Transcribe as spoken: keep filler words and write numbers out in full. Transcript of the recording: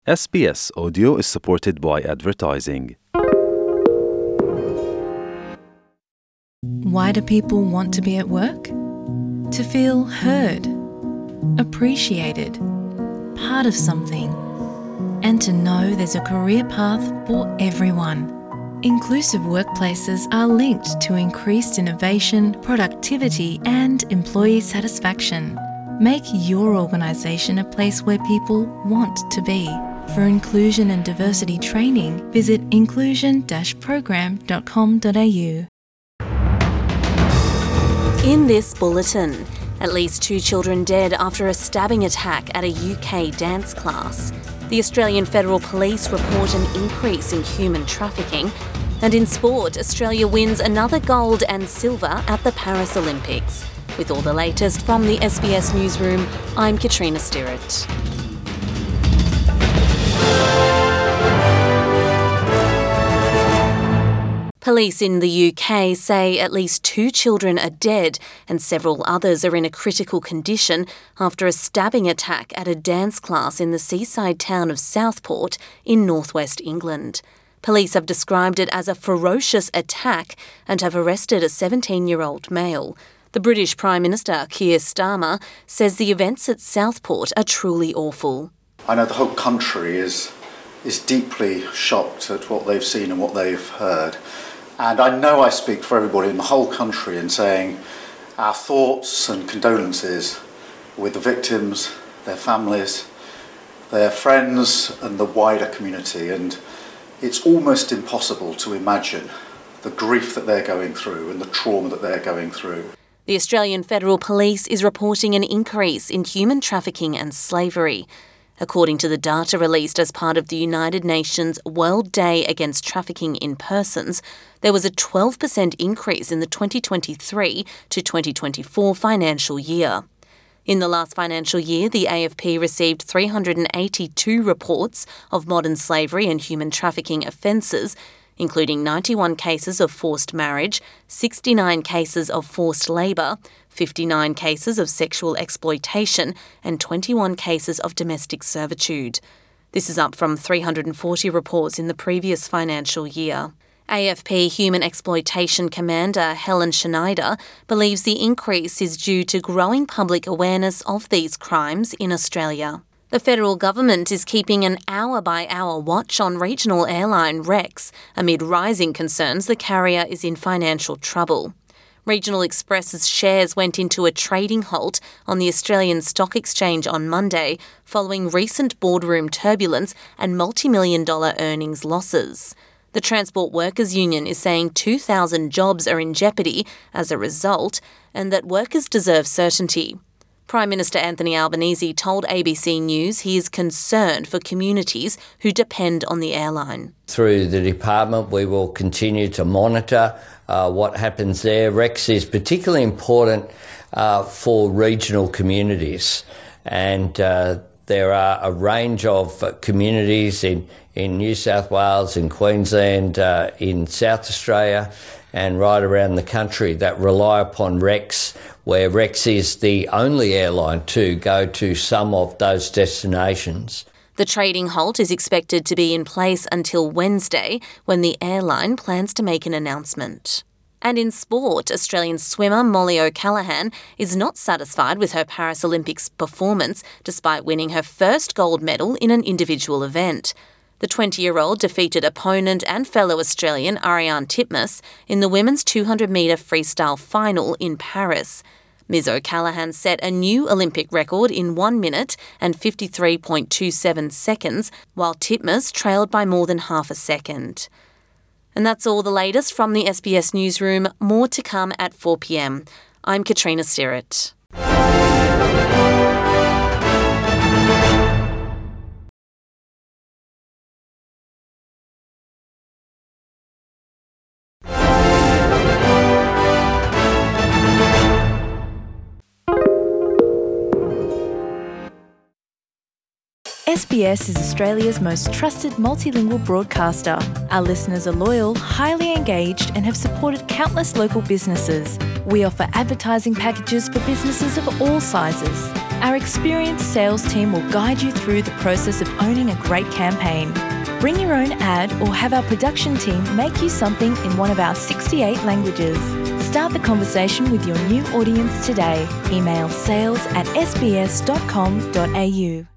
S B S Audio is supported by advertising. Why do people want to be at work? To feel heard, appreciated, part of something, and to know there's a career path for everyone. Inclusive workplaces are linked to increased innovation, productivity, and employee satisfaction. Make your organisation a place where people want to be. For inclusion and diversity training, visit inclusion dash program dot com dot a u. In this bulletin, at least two children dead after a stabbing attack at a U K dance class. The Australian Federal Police report an increase in human trafficking. And in sport, Australia wins another gold and silver at the Paris Olympics. With all the latest from the S B S Newsroom, I'm Katrina Stirrett. Police in the U K say at least two children are dead and several others are in a critical condition after a stabbing attack at a dance class in the seaside town of Southport in northwest England. Police have described it as a ferocious attack and have arrested a seventeen-year-old male. The British Prime Minister, Keir Starmer, says the events at Southport are truly awful. I know the whole country is is deeply shocked at what they've seen and what they've heard. And I know I speak for everybody in the whole country in saying our thoughts and condolences with the victims, their families, their friends and the wider community. And it's almost impossible to imagine the grief that they're going through and the trauma that they're going through. The Australian Federal Police is reporting an increase in human trafficking and slavery. According to the data released as part of the United Nations World Day Against Trafficking in Persons, there was a twelve percent increase in the twenty twenty-three to twenty twenty-four financial year. In the last financial year, the A F P received three hundred eighty-two reports of modern slavery and human trafficking offences, including ninety-one cases of forced marriage, sixty-nine cases of forced labour, fifty-nine cases of sexual exploitation and twenty-one cases of domestic servitude. This is up from three hundred forty reports in the previous financial year. A F P Human Exploitation Commander Helen Schneider believes the increase is due to growing public awareness of these crimes in Australia. The federal government is keeping an hour-by-hour watch on regional airline Rex amid rising concerns the carrier is in financial trouble. Regional Express's shares went into a trading halt on the Australian Stock Exchange on Monday following recent boardroom turbulence and multi-million dollar earnings losses. The Transport Workers Union is saying two thousand jobs are in jeopardy as a result and that workers deserve certainty. Prime Minister Anthony Albanese told A B C News he is concerned for communities who depend on the airline. Through the department, we will continue to monitor uh, what happens there. Rex is particularly important uh, for regional communities, and uh, there are a range of uh, communities in, in New South Wales, in Queensland, uh, in South Australia, and right around the country that rely upon Rex, where Rex is the only airline to go to some of those destinations. The trading halt is expected to be in place until Wednesday, when the airline plans to make an announcement. And in sport, Australian swimmer Molly O'Callaghan is not satisfied with her Paris Olympics performance despite winning her first gold medal in an individual event. The twenty-year-old defeated opponent and fellow Australian Ariarne Titmus in the women's two hundred metre freestyle final in Paris. Miz O'Callaghan set a new Olympic record in one minute and fifty-three point two seven seconds, while Titmus trailed by more than half a second. And that's all the latest from the S B S Newsroom. More to come at four p m. I'm Katrina Stirrett. S B S is Australia's most trusted multilingual broadcaster. Our listeners are loyal, highly engaged, and have supported countless local businesses. We offer advertising packages for businesses of all sizes. Our experienced sales team will guide you through the process of owning a great campaign. Bring your own ad or have our production team make you something in one of our sixty-eight languages. Start the conversation with your new audience today. Email sales at s b s dot com dot a u.